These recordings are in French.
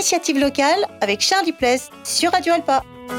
Initiative locale avec Charles Duplessis sur Radio Alpa.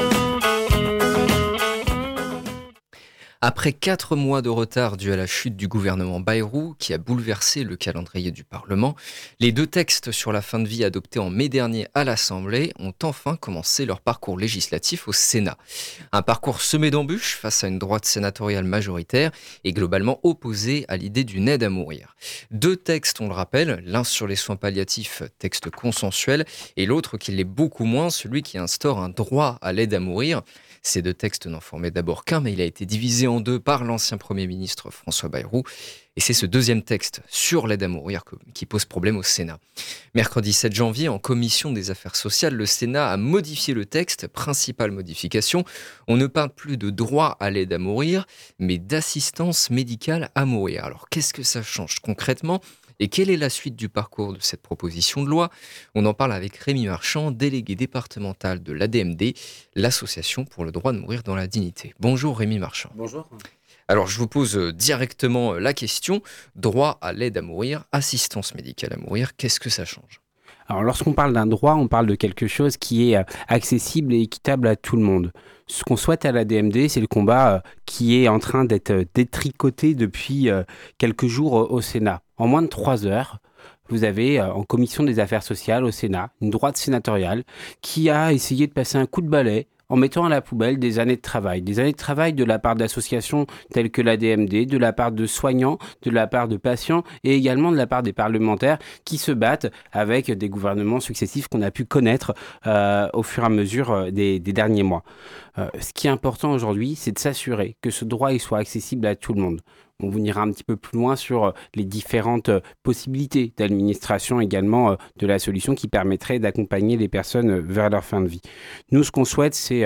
Après 4 mois de retard dû à la chute du gouvernement Bayrou, qui a bouleversé le calendrier du Parlement, les 2 textes sur la fin de vie adoptés en mai dernier à l'Assemblée ont enfin commencé leur parcours législatif au Sénat. Un parcours semé d'embûches face à une droite sénatoriale majoritaire et globalement opposée à l'idée d'une aide à mourir. 2 textes, on le rappelle, l'un sur les soins palliatifs, texte consensuel, et l'autre qui l'est beaucoup moins, celui qui instaure un droit à l'aide à mourir. Ces 2 textes n'en formaient d'abord qu'un, mais il a été divisé en 2 par l'ancien Premier ministre François Bayrou. Et c'est ce 2e texte sur l'aide à mourir qui pose problème au Sénat. Mercredi 7 janvier, en commission des affaires sociales, le Sénat a modifié le texte. Principale modification, on ne parle plus de droit à l'aide à mourir, mais d'assistance médicale à mourir. Alors qu'est-ce que ça change concrètement ? Et quelle est la suite du parcours de cette proposition de loi ? On en parle avec Rémi Marchand, délégué départemental de l'ADMD, l'Association pour le droit de mourir dans la dignité. Bonjour Rémi Marchand. Bonjour. Alors je vous pose directement la question, droit à l'aide à mourir, assistance médicale à mourir, qu'est-ce que ça change ? Alors lorsqu'on parle d'un droit, on parle de quelque chose qui est accessible et équitable à tout le monde. Ce qu'on souhaite à l'ADMD, c'est le combat qui est en train d'être détricoté depuis quelques jours au Sénat. En moins de 3 heures, vous avez en commission des affaires sociales au Sénat une droite sénatoriale qui a essayé de passer un coup de balai en mettant à la poubelle des années de travail de la part d'associations telles que l'ADMD, de la part de soignants, de la part de patients et également de la part des parlementaires qui se battent avec des gouvernements successifs qu'on a pu connaître au fur et à mesure des derniers mois. Ce qui est important aujourd'hui, c'est de s'assurer que ce droit il soit accessible à tout le monde. On ira un petit peu plus loin sur les différentes possibilités d'administration également de la solution qui permettrait d'accompagner les personnes vers leur fin de vie. Nous, ce qu'on souhaite, c'est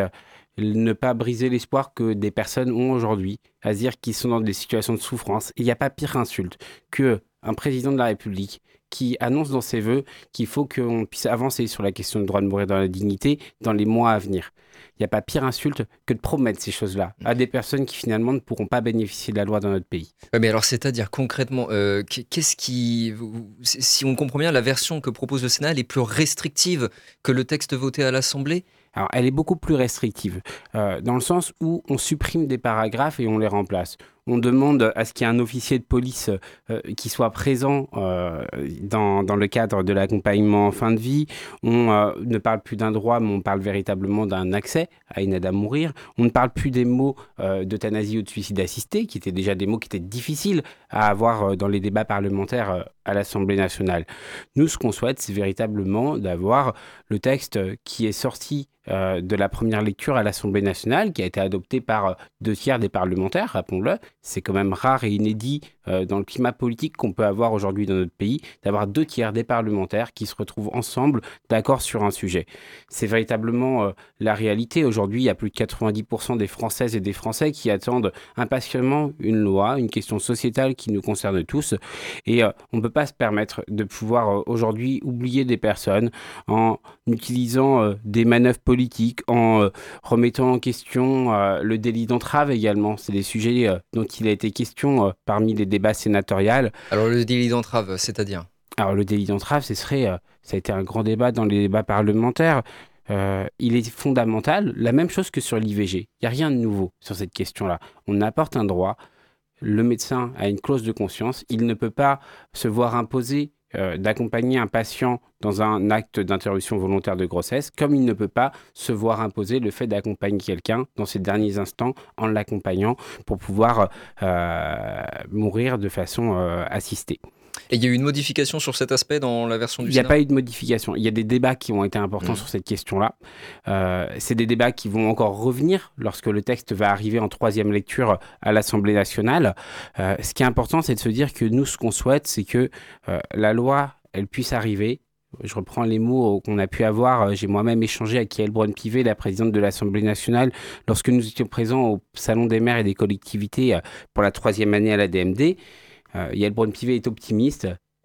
ne pas briser l'espoir que des personnes ont aujourd'hui, à dire qu'ils sont dans des situations de souffrance. Et il n'y a pas pire insulte qu'un président de la République qui annonce dans ses vœux qu'il faut qu'on puisse avancer sur la question du droit de mourir dans la dignité dans les mois à venir. Il n'y a pas pire insulte que de promettre ces choses-là à des personnes qui finalement ne pourront pas bénéficier de la loi dans notre pays. Mais alors c'est-à-dire concrètement, qu'est-ce qui, si on comprend bien, la version que propose le Sénat, elle est plus restrictive que le texte voté à l'Assemblée ? Alors, elle est beaucoup plus restrictive, dans le sens où on supprime des paragraphes et on les remplace. On demande à ce qu'il y ait un officier de police qui soit présent dans le cadre de l'accompagnement en fin de vie. On ne parle plus d'un droit, mais on parle véritablement d'un accès à une aide à mourir. On ne parle plus des mots d'euthanasie ou de suicide assisté, qui étaient déjà des mots qui étaient difficiles à avoir dans les débats parlementaires à l'Assemblée nationale. Nous, ce qu'on souhaite, c'est véritablement d'avoir le texte qui est sorti de la première lecture à l'Assemblée nationale, qui a été adopté par 2/3 des parlementaires, rappelons-le. C'est quand même rare et inédit dans le climat politique qu'on peut avoir aujourd'hui dans notre pays, d'avoir 2/3 des parlementaires qui se retrouvent ensemble d'accord sur un sujet. C'est véritablement la réalité. Aujourd'hui, il y a plus de 90% des Françaises et des Français qui attendent impatiemment une loi, une question sociétale qui nous concerne tous. Et on ne peut pas se permettre de pouvoir aujourd'hui oublier des personnes en utilisant des manœuvres politiques, en remettant en question le délit d'entrave également. C'est des sujets dont il a été question parmi les débats sénatoriaux. Alors le délit d'entrave, c'est-à-dire ? Alors le délit d'entrave, ça a été un grand débat dans les débats parlementaires. Il est fondamental, la même chose que sur l'IVG. Il n'y a rien de nouveau sur cette question-là. On apporte un droit, le médecin a une clause de conscience, il ne peut pas se voir imposer d'accompagner un patient dans un acte d'interruption volontaire de grossesse, comme il ne peut pas se voir imposer le fait d'accompagner quelqu'un dans ses derniers instants en l'accompagnant pour pouvoir mourir de façon assistée. Et il y a eu une modification sur cet aspect dans la version du Sénat ? Sénat ? Il n'y a pas eu de modification. Il y a des débats qui ont été importants sur cette question-là. C'est des débats qui vont encore revenir lorsque le texte va arriver en 3e lecture à l'Assemblée nationale. Ce qui est important, c'est de se dire que nous, ce qu'on souhaite, c'est que la loi, elle puisse arriver. Je reprends les mots qu'on a pu avoir. J'ai moi-même échangé avec Yaël Braun-Pivet, la présidente de l'Assemblée nationale, lorsque nous étions présents au Salon des maires et des collectivités pour la 3e année à l'ADMD. Yaël Braun-Pivet est optimiste.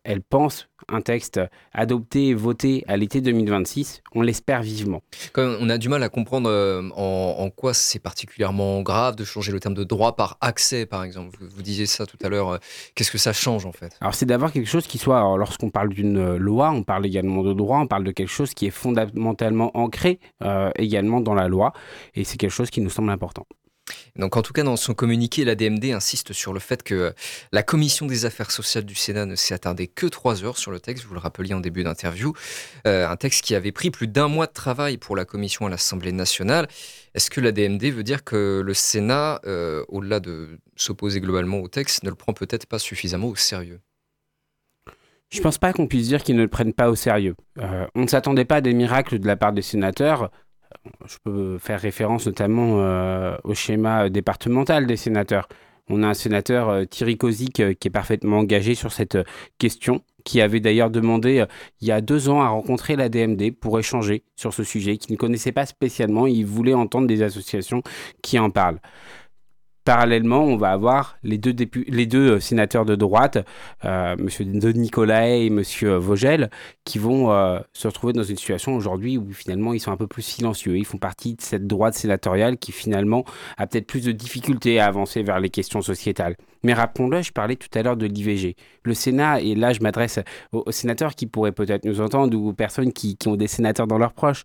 elle pense un texte adopté et voté à l'été 2026. On l'espère vivement. Quand même, on a du mal à comprendre en quoi c'est particulièrement grave de changer le terme de droit par accès, par exemple. Vous disiez ça tout à l'heure. Qu'est-ce que ça change, en fait? Alors, c'est d'avoir quelque chose qui soit, alors, lorsqu'on parle d'une loi, on parle également de droit, on parle de quelque chose qui est fondamentalement ancré également dans la loi, et c'est quelque chose qui nous semble important. Donc, en tout cas, dans son communiqué, l'ADMD insiste sur le fait que la Commission des affaires sociales du Sénat ne s'est attardée que 3 heures sur le texte, vous le rappeliez en début d'interview, un texte qui avait pris plus d'1 mois de travail pour la Commission à l'Assemblée nationale. Est-ce que l'ADMD veut dire que le Sénat, au-delà de s'opposer globalement au texte, ne le prend peut-être pas suffisamment au sérieux? Je ne pense pas qu'on puisse dire qu'ils ne le prennent pas au sérieux. On ne s'attendait pas à des miracles de la part des sénateurs. Je peux faire référence notamment au schéma départemental des sénateurs. On a un sénateur, Thierry Kozik, qui est parfaitement engagé sur cette question, qui avait d'ailleurs demandé il y a 2 ans à rencontrer l'ADMD pour échanger sur ce sujet, qu'il ne connaissait pas spécialement. Il voulait entendre des associations qui en parlent. Parallèlement, on va avoir les deux sénateurs de droite, M. De Nicolae et M. Vogel, qui vont se retrouver dans une situation aujourd'hui où finalement ils sont un peu plus silencieux. Ils font partie de cette droite sénatoriale qui finalement a peut-être plus de difficultés à avancer vers les questions sociétales. Mais rappelons-le, je parlais tout à l'heure de l'IVG. Le Sénat, et là je m'adresse aux sénateurs qui pourraient peut-être nous entendre ou aux personnes qui ont des sénateurs dans leurs proches,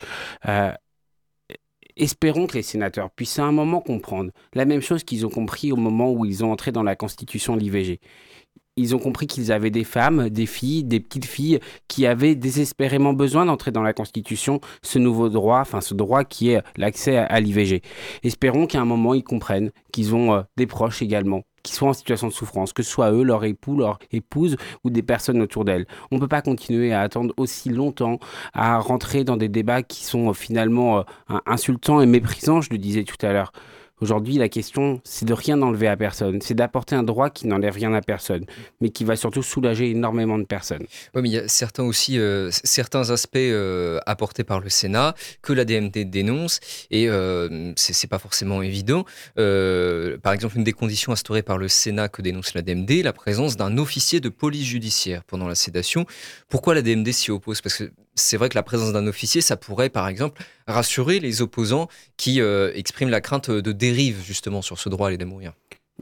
espérons que les sénateurs puissent à un moment comprendre la même chose qu'ils ont compris au moment où ils ont entré dans la Constitution de l'IVG. Ils ont compris qu'ils avaient des femmes, des filles, des petites filles qui avaient désespérément besoin d'entrer dans la Constitution ce nouveau droit, enfin ce droit qui est l'accès à l'IVG. Espérons qu'à un moment ils comprennent qu'ils ont des proches également qui soient en situation de souffrance, que ce soit eux, leur époux, leur épouse ou des personnes autour d'elles. On ne peut pas continuer à attendre aussi longtemps, à rentrer dans des débats qui sont finalement insultants et méprisants, je le disais tout à l'heure. Aujourd'hui, la question, c'est de rien enlever à personne. C'est d'apporter un droit qui n'enlève rien à personne, mais qui va surtout soulager énormément de personnes. Oui, mais il y a certains aspects apportés par le Sénat que l'ADMD dénonce et c'est pas forcément évident. Par exemple, une des conditions instaurées par le Sénat que dénonce l'ADMD, la présence d'un officier de police judiciaire pendant la sédation. Pourquoi l'ADMD s'y oppose? Parce que c'est vrai que la présence d'un officier, ça pourrait, par exemple, rassurer les opposants qui expriment la crainte de dérive, justement, sur ce droit à l'aider à mourir.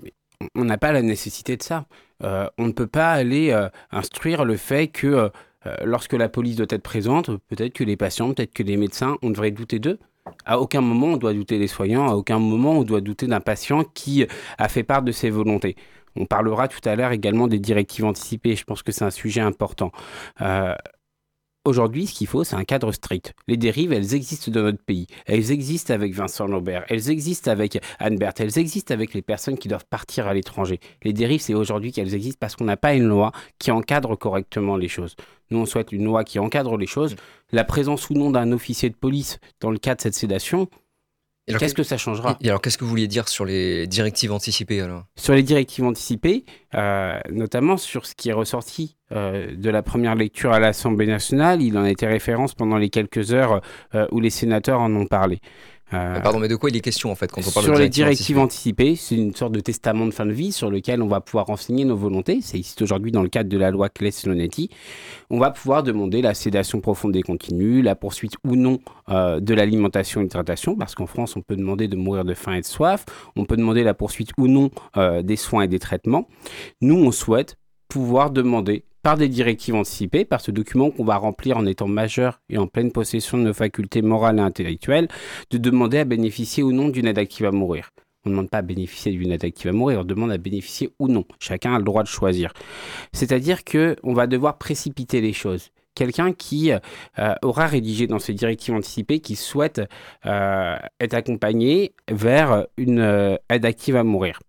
On n'a pas la nécessité de ça. On ne peut pas aller instruire le fait que lorsque la police doit être présente, peut-être que les patients, peut-être que les médecins, on devrait douter d'eux. À aucun moment, on doit douter des soignants. À aucun moment, on doit douter d'un patient qui a fait part de ses volontés. On parlera tout à l'heure également des directives anticipées. Je pense que c'est un sujet important. Aujourd'hui, ce qu'il faut, c'est un cadre strict. Les dérives, elles existent dans notre pays. Elles existent avec Vincent Laubert, elles existent avec Anne Berthe, elles existent avec les personnes qui doivent partir à l'étranger. Les dérives, c'est aujourd'hui qu'elles existent parce qu'on n'a pas une loi qui encadre correctement les choses. Nous, on souhaite une loi qui encadre les choses. La présence ou non d'un officier de police dans le cas de cette sédation, qu'est-ce que ça changera? Et alors, qu'est-ce que vous vouliez dire sur les directives anticipées alors? Sur les directives anticipées, notamment sur ce qui est ressorti de la première lecture à l'Assemblée nationale, il en a été référence pendant les quelques heures où les sénateurs en ont parlé. Pardon, mais de quoi il est question en fait quand on parle sur de les directives anticipées, c'est une sorte de testament de fin de vie sur lequel on va pouvoir renseigner nos volontés. C'est ici aujourd'hui dans le cadre de la loi Claes-Leonetti. On va pouvoir demander la sédation profonde et continue, la poursuite ou non de l'alimentation et de l'hydratation, parce qu'en France, on peut demander de mourir de faim et de soif. On peut demander la poursuite ou non des soins et des traitements. Nous, on souhaite pouvoir demander par des directives anticipées, par ce document qu'on va remplir en étant majeur et en pleine possession de nos facultés morales et intellectuelles, de demander à bénéficier ou non d'une aide active à mourir. On ne demande pas à bénéficier d'une aide active à mourir, on demande à bénéficier ou non. Chacun a le droit de choisir. C'est-à-dire qu'on va devoir précipiter les choses. Quelqu'un qui aura rédigé dans ses directives anticipées, qui souhaite être accompagné vers une aide active à mourir.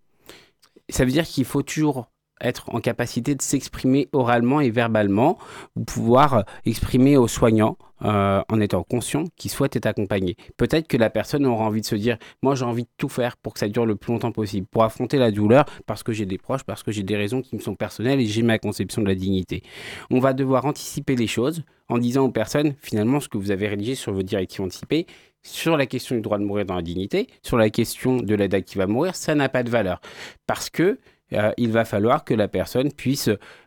Ça veut dire qu'il faut toujours être en capacité de s'exprimer oralement et verbalement, ou pouvoir exprimer aux soignants en étant conscient qu'ils souhaitent être accompagnés. Peut-être que la personne aura envie de se dire « moi j'ai envie de tout faire pour que ça dure le plus longtemps possible, pour affronter la douleur parce que j'ai des proches, parce que j'ai des raisons qui me sont personnelles et j'ai ma conception de la dignité ». On va devoir anticiper les choses en disant aux personnes finalement ce que vous avez rédigé sur vos directives anticipées, sur la question du droit de mourir dans la dignité, sur la question de l'aide active à mourir, ça n'a pas de valeur. Parce que il va falloir que la personne puisse,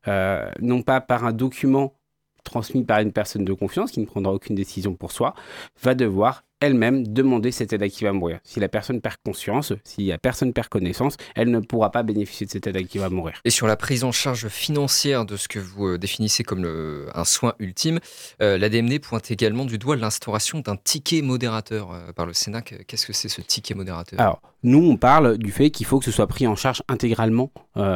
non pas par un document transmis par une personne de confiance qui ne prendra aucune décision pour soi, va devoir elle-même demander cette aide active à mourir. Si la personne perd conscience, si la personne perd connaissance, elle ne pourra pas bénéficier de cette aide active à mourir. Et sur la prise en charge financière de ce que vous définissez comme un soin ultime, la DMD pointe également du doigt l'instauration d'un ticket modérateur par le Sénat. Qu'est-ce que c'est ce ticket modérateur ? Alors, nous, on parle du fait qu'il faut que ce soit pris en charge intégralement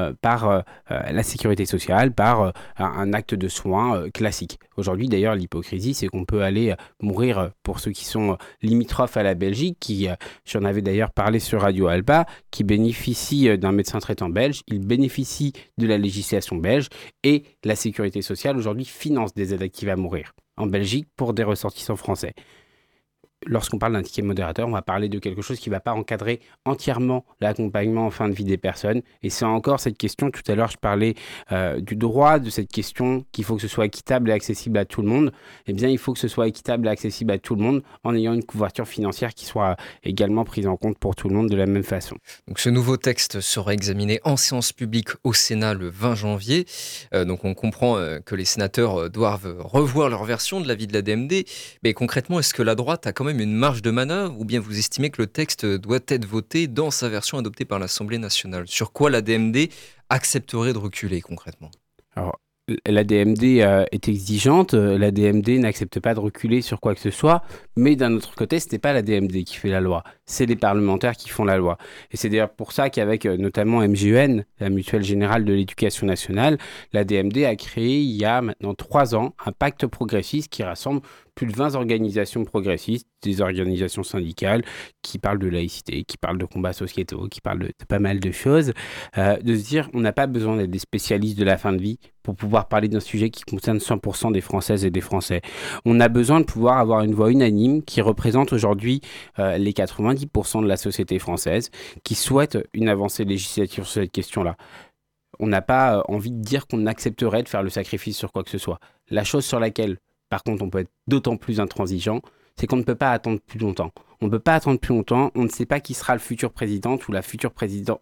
par la sécurité sociale, par un acte de soins classique. Aujourd'hui, d'ailleurs, l'hypocrisie, c'est qu'on peut aller mourir, pour ceux qui sont limitrophes à la Belgique, j'en avais d'ailleurs parlé sur Radio Alpa, qui bénéficie d'un médecin traitant belge, il bénéficie de la législation belge et la sécurité sociale aujourd'hui finance des aides actives à mourir en Belgique pour des ressortissants français. Lorsqu'on parle d'un ticket modérateur, on va parler de quelque chose qui ne va pas encadrer entièrement l'accompagnement en fin de vie des personnes. Et c'est encore cette question, tout à l'heure je parlais du droit, de cette question qu'il faut que ce soit équitable et accessible à tout le monde. Eh bien, il faut que ce soit équitable et accessible à tout le monde en ayant une couverture financière qui soit également prise en compte pour tout le monde de la même façon. Donc, ce nouveau texte sera examiné en séance publique au Sénat le 20 janvier. Donc on comprend que les sénateurs doivent revoir leur version de l'avis de la DMD. Mais concrètement, est-ce que la droite a quand même une marge de manœuvre ou bien vous estimez que le texte doit être voté dans sa version adoptée par l'Assemblée nationale ? Sur quoi la DMD accepterait de reculer concrètement ? Alors, la DMD est exigeante, la DMD n'accepte pas de reculer sur quoi que ce soit, mais d'un autre côté, ce n'est pas la DMD qui fait la loi, c'est les parlementaires qui font la loi. Et c'est d'ailleurs pour ça qu'avec notamment MGEN, la Mutuelle Générale de l'Éducation Nationale, la DMD a créé il y a maintenant 3 ans un pacte progressiste qui rassemble plus de 20 organisations progressistes, des organisations syndicales qui parlent de laïcité, qui parlent de combats sociétaux, qui parlent de pas mal de choses, de se dire on n'a pas besoin d'être des spécialistes de la fin de vie pour pouvoir parler d'un sujet qui concerne 100% des Françaises et des Français. On a besoin de pouvoir avoir une voix unanime qui représente aujourd'hui les 90% de la société française qui souhaite une avancée législative sur cette question-là. On n'a pas envie de dire qu'on accepterait de faire le sacrifice sur quoi que ce soit. La chose sur laquelle par contre, on peut être d'autant plus intransigeant, c'est qu'on ne peut pas attendre plus longtemps. On ne peut pas attendre plus longtemps, on ne sait pas qui sera le futur président ou le futur président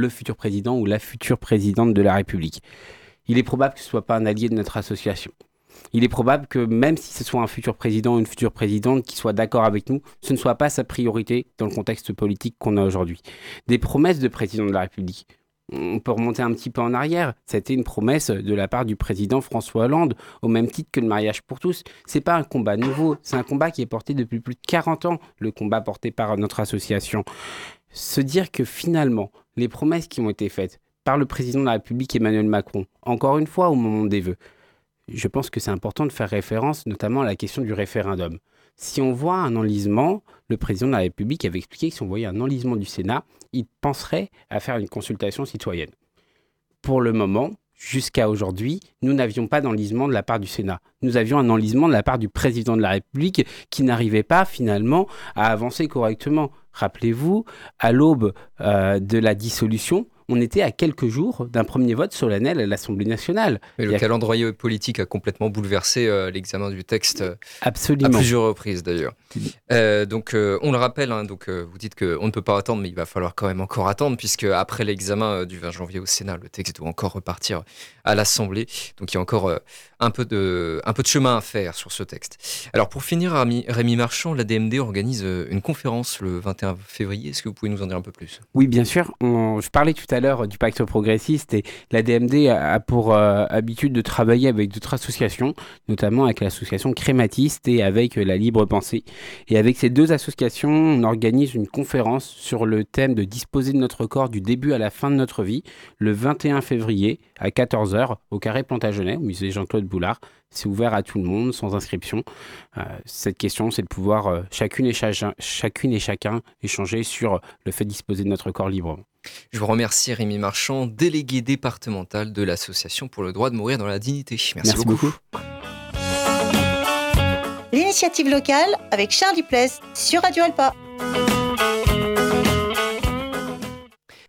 ou la future présidente de la République. Il est probable que ce ne soit pas un allié de notre association. Il est probable que même si ce soit un futur président ou une future présidente qui soit d'accord avec nous, ce ne soit pas sa priorité dans le contexte politique qu'on a aujourd'hui. Des promesses de président de la République. On peut remonter un petit peu en arrière. C'était une promesse de la part du président François Hollande, au même titre que le mariage pour tous. C'est pas un combat nouveau, c'est un combat qui est porté depuis plus de 40 ans, le combat porté par notre association. Se dire que finalement, les promesses qui ont été faites par le président de la République Emmanuel Macron, encore une fois au moment des vœux, je pense que c'est important de faire référence notamment à la question du référendum. Si on voit un enlisement, le président de la République avait expliqué que si on voyait un enlisement du Sénat, il penserait à faire une consultation citoyenne. Pour le moment, jusqu'à aujourd'hui, nous n'avions pas d'enlisement de la part du Sénat. Nous avions un enlisement de la part du président de la République qui n'arrivait pas finalement à avancer correctement. Rappelez-vous, à l'aube de la dissolution, on était à quelques jours d'un premier vote solennel à l'Assemblée nationale. Mais le calendrier politique a complètement bouleversé l'examen du texte. Absolument. À plusieurs reprises d'ailleurs. Donc on le rappelle, vous dites qu'on ne peut pas attendre, mais il va falloir quand même encore attendre, puisque après l'examen du 20 janvier au Sénat, le texte doit encore repartir à l'Assemblée. Donc il y a encore un peu de chemin à faire sur ce texte. Alors pour finir, Rémi Marchand, la DMD organise une conférence le 21 février. Est-ce que vous pouvez nous en dire un peu plus ? Oui, bien sûr. Je parlais tout à l'heure du pacte progressiste et la DMD a pour habitude de travailler avec d'autres associations, notamment avec l'association Crématiste et avec la Libre Pensée. Et avec ces deux associations, on organise une conférence sur le thème de disposer de notre corps du début à la fin de notre vie, le 21 février à 14h au Carré Plantagenet, au musée Jean-Claude Boulard. C'est ouvert à tout le monde, sans inscription. Cette question, c'est de pouvoir chacune et chacun échanger sur le fait de disposer de notre corps librement. Je vous remercie Rémi Marchand, délégué départemental de l'Association pour le droit de mourir dans la dignité. Merci beaucoup. L'initiative locale avec Charles Duplessis sur Radio Alpa.